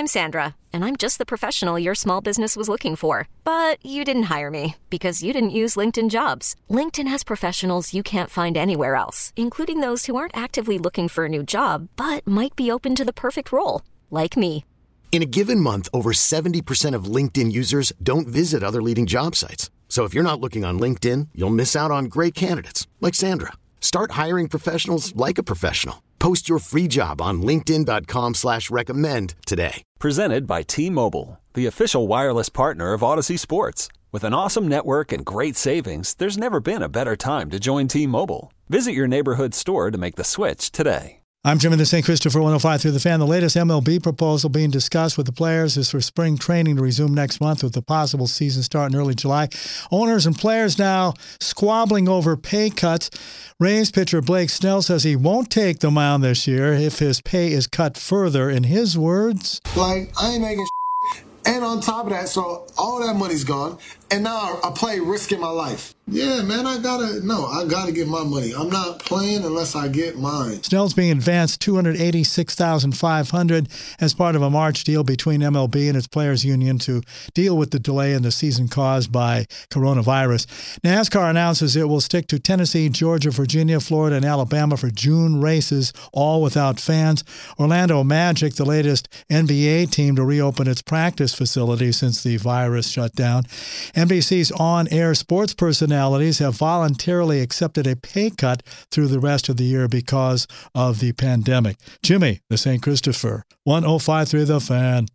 I'm Sandra, and I'm just the professional your small business was looking for. But you didn't hire me because you didn't use LinkedIn Jobs. LinkedIn has professionals you can't find anywhere else, including those who aren't actively looking for a new job, but might be open to the perfect role, like me. In a given month, over 70% of LinkedIn users don't visit other leading job sites. So if you're not looking on LinkedIn, you'll miss out on great candidates like Sandra. Start hiring professionals like a professional. Post your free job on linkedin.com/recommend today. Presented by T-Mobile, the official wireless partner of Odyssey Sports. With an awesome network and great savings, there's never been a better time to join T-Mobile. Visit your neighborhood store to make the switch today. I'm Jim in the St. Christopher 105 through the Fan. The latest MLB proposal being discussed with the players is for spring training to resume next month with the possible season start in early July. Owners and players now squabbling over pay cuts. Rays pitcher Blake Snell says he won't take the mound this year if his pay is cut further. In his words, I ain't making and on top of that, so all that money's gone, and now I play risking my life. Yeah, man, I gotta get my money. I'm not playing unless I get mine. Snell's being advanced $286,500 as part of a March deal between MLB and its players' union to deal with the delay in the season caused by coronavirus. NASCAR announces it will stick to Tennessee, Georgia, Virginia, Florida, and Alabama for June races, all without fans. Orlando Magic, the latest NBA team to reopen its practice facility since the virus shut down. NBC's on-air sports personalities have voluntarily accepted a pay cut through the rest of the year because of the pandemic. Jimmy, the St. Christopher, 105.3 The Fan.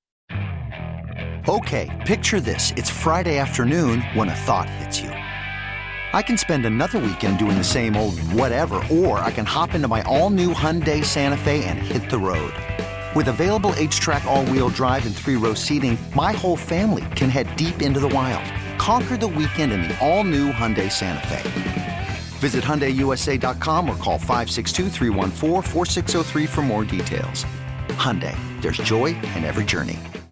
Okay, picture this. It's Friday afternoon when a thought hits you. I can spend another weekend doing the same old whatever, or I can hop into my all-new Hyundai Santa Fe and hit the road. With available H-Track all-wheel drive and 3-row seating, my whole family can head deep into the wild. Conquer the weekend in the all-new Hyundai Santa Fe. Visit HyundaiUSA.com or call 562-314-4603 for more details. Hyundai, there's joy in every journey.